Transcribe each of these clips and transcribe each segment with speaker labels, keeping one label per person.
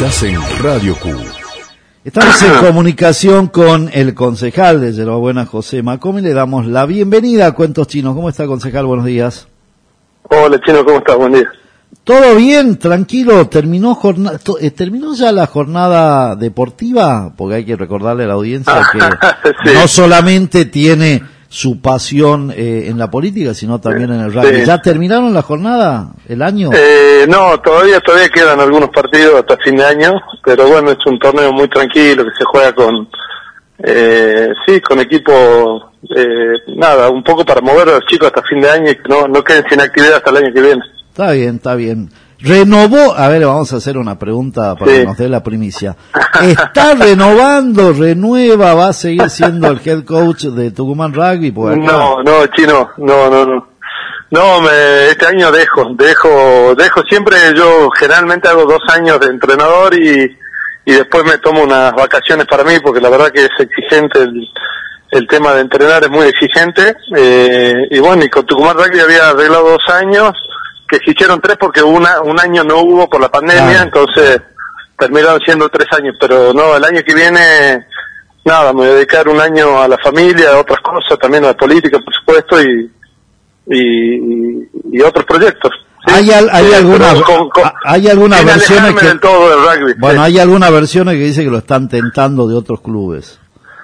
Speaker 1: Estás en Radio Q.
Speaker 2: Estamos en comunicación con el concejal de Yerbabuena, José Macome. Le damos la bienvenida a Cuentos Chinos. ¿Cómo está, concejal? Buenos días.
Speaker 3: Hola, Chino, ¿cómo estás? Buen día.
Speaker 2: ¿Todo bien? ¿Tranquilo? ¿Terminó ya la jornada deportiva? Porque hay que recordarle a la audiencia que sí, no solamente tiene su pasión en la política, sino también en el rugby. Sí. ¿Ya terminaron la jornada, el año?
Speaker 3: No, todavía quedan algunos partidos hasta fin de año, pero bueno, es un torneo muy tranquilo que se juega con equipos, un poco para mover a los chicos hasta fin de año y que no queden sin actividad hasta el año que viene.
Speaker 2: Está bien, está bien. Renovó, a ver, vamos a hacer una pregunta para que nos dé la primicia. ¿Está renovando, renueva, va a seguir siendo el head coach de Tucumán Rugby?
Speaker 3: No, Chino, no. No, este año dejo siempre. Yo generalmente hago 2 años de entrenador y después me tomo unas vacaciones para mí, porque la verdad que es exigente el tema de entrenar, es muy exigente. Y bueno, y con Tucumán Rugby había arreglado 2 años, que se hicieron 3 porque un año no hubo por la pandemia, entonces terminaron siendo 3 años, pero no, el año que viene, me voy a dedicar 1 año a la familia, a otras cosas, también a la política, por supuesto, y otros proyectos. ¿Sí?
Speaker 2: Hay algunas versiones que
Speaker 3: del todo del rugby.
Speaker 2: Bueno, hay algunas versiones que dice que lo están tentando de otros clubes.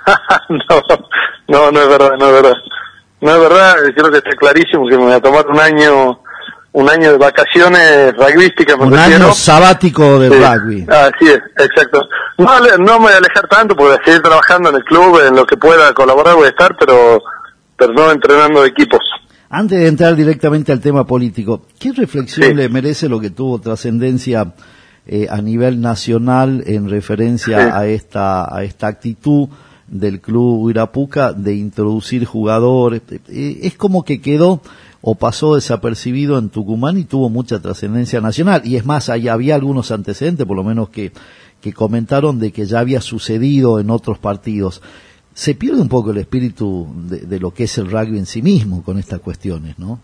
Speaker 3: No es verdad, creo que está clarísimo que me voy a tomar un año de vacaciones rugbyísticas.
Speaker 2: Un año sabático de rugby.
Speaker 3: Así es, exacto. No me voy a alejar tanto, porque voy a seguir trabajando en el club, en lo que pueda colaborar voy a estar, pero no entrenando equipos.
Speaker 2: Antes de entrar directamente al tema político, ¿qué reflexión le merece lo que tuvo trascendencia a nivel nacional en referencia a esta actitud del club Huirapuca de introducir jugadores? Es como que quedó o pasó desapercibido en Tucumán y tuvo mucha trascendencia nacional. Y es más, ahí había algunos antecedentes, por lo menos que comentaron de que ya había sucedido en otros partidos. Se pierde un poco el espíritu de lo que es el rugby en sí mismo con estas cuestiones, ¿no?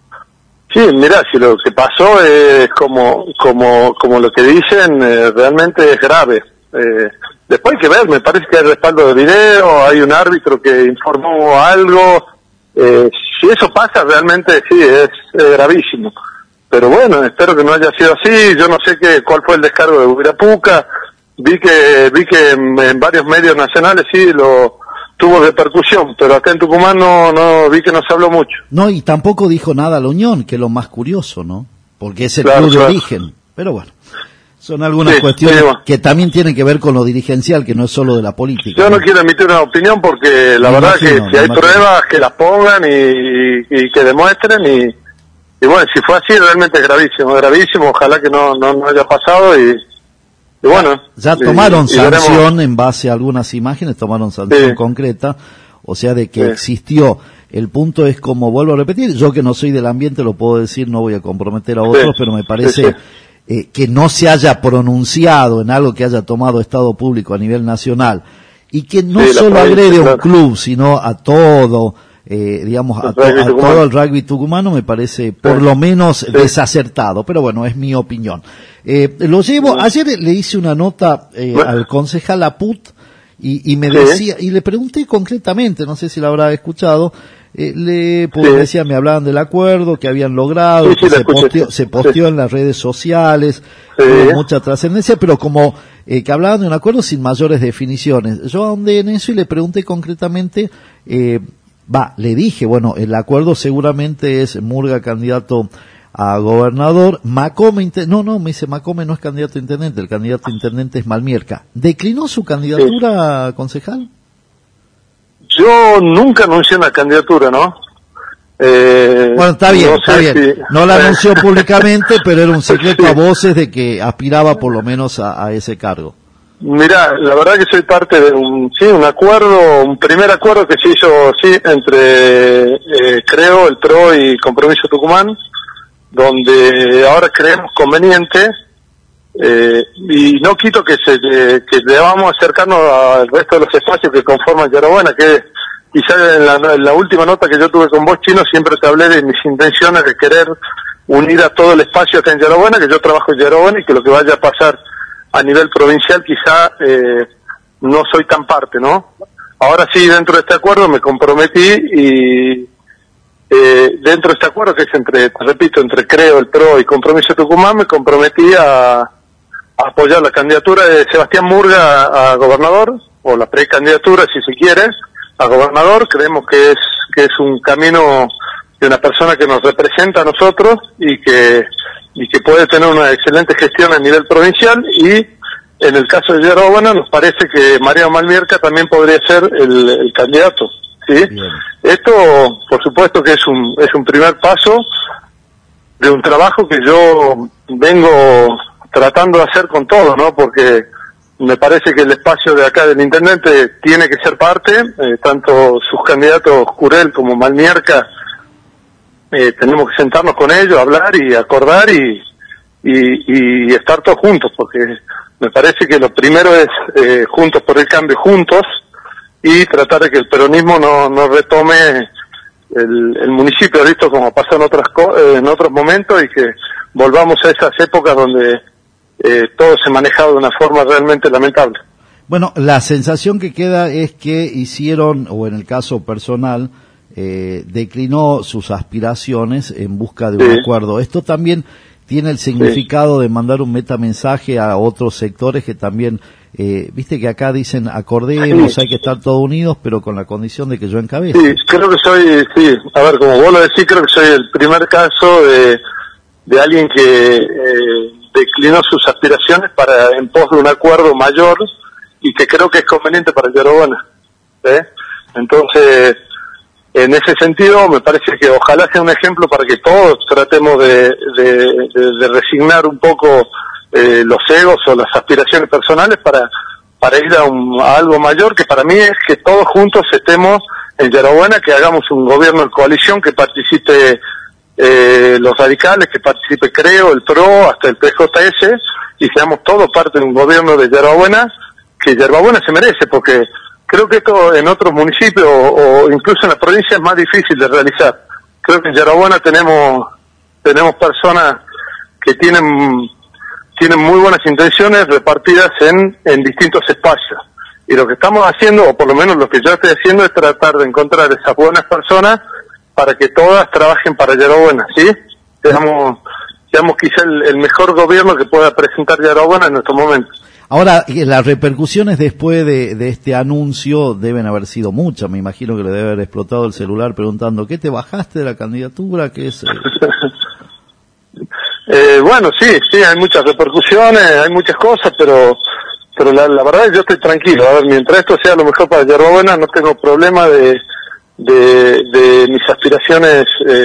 Speaker 3: Sí, mirá, si lo que pasó es como lo que dicen, realmente es grave. Después hay que ver, me parece que hay respaldo de video, hay un árbitro que informó algo. Si eso pasa, realmente sí, es gravísimo. Pero bueno, espero que no haya sido así. Yo no sé cuál fue el descargo de Huirapuca. Vi que en varios medios nacionales sí lo tuvo repercusión, pero acá en Tucumán no vi que no se habló mucho.
Speaker 2: No, y tampoco dijo nada la Unión, que es lo más curioso, ¿no? Porque es el club de origen. Pero bueno, son algunas cuestiones que también tienen que ver con lo dirigencial, que no es solo de la política.
Speaker 3: Yo no quiero emitir una opinión porque la verdad que si hay pruebas, que las pongan y que demuestren y bueno, si fue así realmente es gravísimo, ojalá que no haya pasado y bueno.
Speaker 2: Ya tomaron sanción en base a algunas imágenes, tomaron sanción concreta, o sea de que existió. El punto es, como vuelvo a repetir, yo que no soy del ambiente lo puedo decir, no voy a comprometer a otros, pero me parece que no se haya pronunciado en algo que haya tomado Estado público a nivel nacional y que no solo agrede a un club, sino a todo, a todo el rugby tucumano, me parece por lo menos desacertado, pero bueno, es mi opinión. Lo llevo, ayer le hice una nota al concejal Aput y me decía, y le pregunté concretamente, no sé si la habrá escuchado, decía, me hablaban del acuerdo que habían logrado, que se posteó en las redes sociales, tuvo mucha trascendencia, pero como que hablaban de un acuerdo sin mayores definiciones. Yo ahondé en eso y le pregunté concretamente, le dije, bueno, el acuerdo seguramente es Murga candidato a gobernador, Macome, me dice, Macome no es candidato a intendente, el candidato a intendente es Malmierca. ¿Declinó su candidatura, concejal?
Speaker 3: Yo nunca anuncié una candidatura, ¿no?
Speaker 2: Bueno, está bien. No la anunció públicamente, pero era un secreto a voces de que aspiraba por lo menos a ese cargo.
Speaker 3: Mirá, la verdad que soy parte de un primer acuerdo que se hizo, entre, creo, el PRO y Compromiso Tucumán, donde ahora creemos conveniente, y no quito que debamos acercarnos al resto de los espacios que conforman Yerbabuena, que quizás en la última nota que yo tuve con vos, Chino, siempre te hablé de mis intenciones de querer unir a todo el espacio acá en Yerbabuena, que yo trabajo en Yerbabuena y que lo que vaya a pasar a nivel provincial quizá no soy tan parte, ¿no? Ahora sí, dentro de este acuerdo me comprometí y dentro de este acuerdo que es entre, repito, entre Creo, el PRO y Compromiso Tucumán, me comprometí a apoyar la candidatura de Sebastián Murga a gobernador, o la precandidatura si se quiere, a gobernador. Creemos que es un camino de una persona que nos representa a nosotros y que puede tener una excelente gestión a nivel provincial, y en el caso de Yerba Buena nos parece que Mariano Malmierca también podría ser el candidato, ¿sí? Bien. Esto, por supuesto que es un primer paso de un trabajo que yo vengo tratando de hacer con todo, ¿no? Porque me parece que el espacio de acá del intendente tiene que ser parte, tanto sus candidatos Curel como Malmierca, tenemos que sentarnos con ellos, hablar y acordar y estar todos juntos, porque me parece que lo primero es Juntos por el Cambio, juntos, y tratar de que el peronismo no retome el municipio, visto como pasó en otros momentos, y que volvamos a esas épocas donde todo se manejaba de una forma realmente lamentable.
Speaker 2: Bueno, la sensación que queda es que hicieron, o en el caso personal, declinó sus aspiraciones en busca de un acuerdo. Esto también tiene el significado de mandar un metamensaje a otros sectores que también, viste que acá dicen acordemos, hay que estar todos unidos, pero con la condición de que yo encabece.
Speaker 3: Sí, creo que a ver, como vos lo decís, creo que soy el primer caso de alguien que declinó sus aspiraciones en pos de un acuerdo mayor y que creo que es conveniente para Yerba Buena. Entonces, en ese sentido, me parece que ojalá sea un ejemplo para que todos tratemos de resignar un poco los egos o las aspiraciones personales para ir a algo mayor, que para mí es que todos juntos estemos en Yerba Buena, que hagamos un gobierno de coalición, que participe los radicales, que participe Creo, el PRO, hasta el PJS, y seamos todos parte de un gobierno de Yerba Buena, que Yerba Buena se merece, porque creo que esto en otros municipios o incluso en la provincia es más difícil de realizar. Creo que en Yerba Buena tenemos personas que tienen muy buenas intenciones repartidas en distintos espacios. Y lo que estamos haciendo, o por lo menos lo que yo estoy haciendo, es tratar de encontrar esas buenas personas para que todas trabajen para Yerba Buena, ¿sí? Seamos quizá el mejor gobierno que pueda presentar Yerba Buena en estos momentos.
Speaker 2: Ahora, las repercusiones después de este anuncio deben haber sido muchas. Me imagino que le debe haber explotado el celular preguntando, ¿qué te bajaste de la candidatura? ¿Qué es?
Speaker 3: Bueno, sí, hay muchas repercusiones, hay muchas cosas, pero la verdad es que yo estoy tranquilo. A ver, mientras esto sea lo mejor para Yerba Buena, no tengo problema de mis aspiraciones,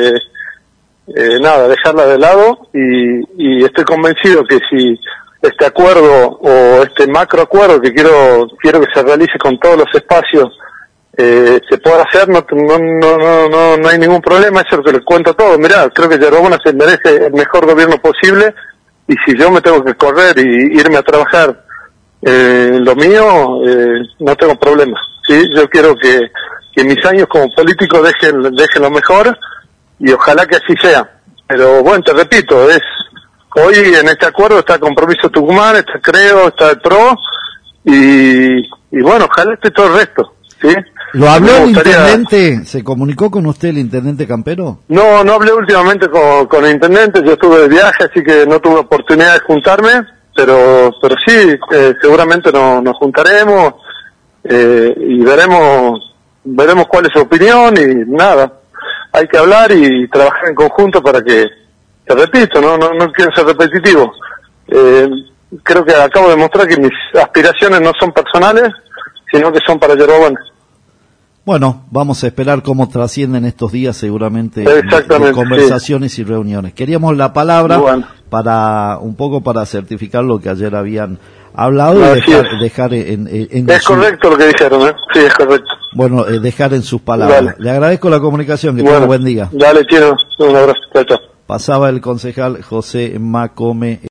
Speaker 3: dejarla de lado, y estoy convencido que si este acuerdo o este macroacuerdo que quiero que se realice con todos los espacios se pueda hacer, no hay ningún problema. Eso es lo que les cuento todo. Mirá, creo que Yerba Buena se merece el mejor gobierno posible, y si yo me tengo que correr y irme a trabajar lo mío, no tengo problema, ¿sí? Yo quiero que mis años como político dejen lo mejor, y ojalá que así sea. Pero bueno, te repito, hoy en este acuerdo está Compromiso Tucumán, está Creo, está el PRO, y bueno, ojalá esté todo el resto, ¿sí?
Speaker 2: ¿Lo habló el intendente? ¿Se comunicó con usted el intendente Campero?
Speaker 3: No hablé últimamente con el intendente, yo estuve de viaje, así que no tuve oportunidad de juntarme, pero sí, seguramente nos juntaremos, y veremos cuál es su opinión, y nada, hay que hablar y trabajar en conjunto para que, te repito, no quiero ser repetitivo, creo que acabo de mostrar que mis aspiraciones no son personales, sino que son para Yerba Buena.
Speaker 2: Bueno, vamos a esperar cómo trascienden estos días, seguramente, de conversaciones y reuniones. Queríamos la palabra para certificar lo que ayer habían hablado, y dejar en
Speaker 3: es correcto lo que dijeron, ¿eh? Sí, es correcto.
Speaker 2: Bueno, dejar en sus palabras. Dale. Le agradezco la comunicación, que tenga buen día.
Speaker 3: Dale, Chino, un abrazo. Chao.
Speaker 2: Pasaba el concejal José Macome.